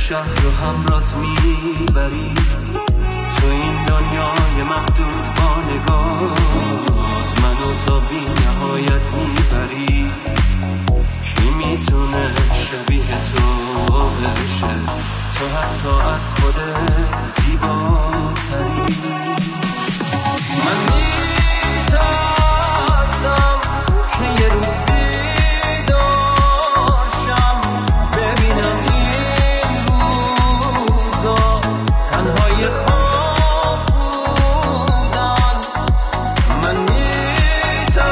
شهر رو همرات میبری، تو این دنیای محدود با نگاهت منو تا بی نهایت میبری. کی میتونه شبیه تو بشه، تو حتی از خودت زیباتری. من میترسم که یه روز بیدارشم ببینم این روزا تنهای خواب بودن. من میترسم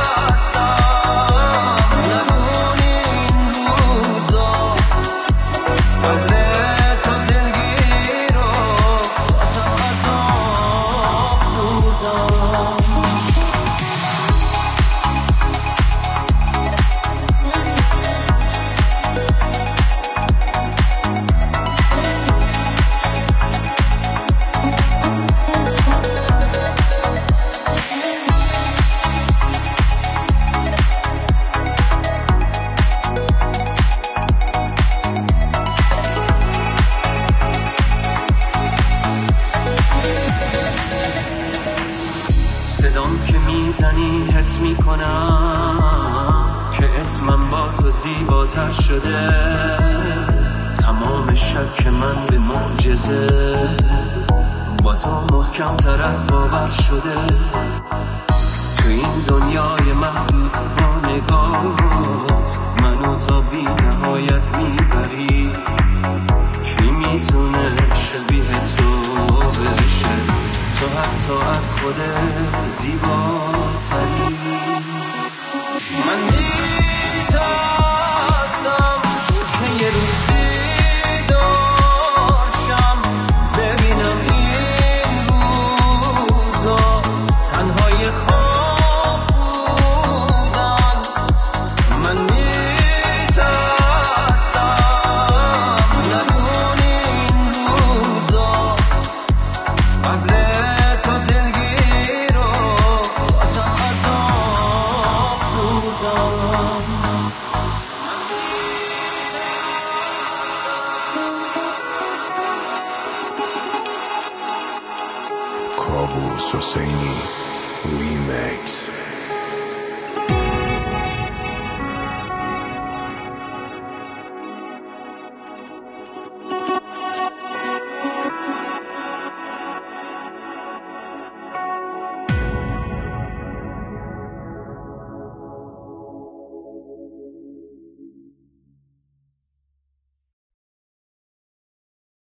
ندونی این روزا قبل تو دلگیر رو واسه عذاب بودن. صدام که میزنی حس میکنم که اسمم با تو زیباتر شده. تمام شک من به معجزه با تو محکم تر از باور شده. تو این دنیای محدود با نگاهت منو تا بی نهایت میبری. کی میتونه شبیه تو بشه، تو حتی از خودت زیباتری. من میترسم که یه روز بیدارشم ببینم این روزا تنهای خواب بودن. من میترسم ندونی این روزا قبل تو دلگیر رو واسه عذاب بودم. کاووس حسینی ریمیکس.